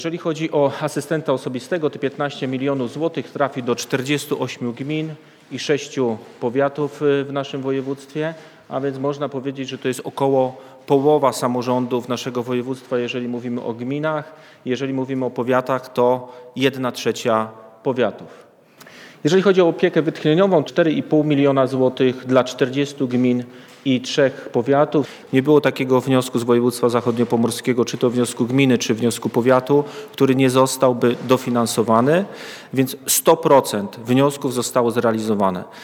Jeżeli chodzi o asystenta osobistego, to 15 milionów złotych trafi do 48 gmin i 6 powiatów w naszym województwie, a więc można powiedzieć, że to jest około połowa samorządów naszego województwa, jeżeli mówimy o gminach. Jeżeli mówimy o powiatach, to 1/3 powiatów. Jeżeli chodzi o opiekę wytchnieniową, 4,5 miliona złotych dla 40 gmin i 3 powiatów. Nie było takiego wniosku z województwa zachodniopomorskiego, czy to wniosku gminy, czy wniosku powiatu, który nie zostałby dofinansowany, więc 100% wniosków zostało zrealizowane.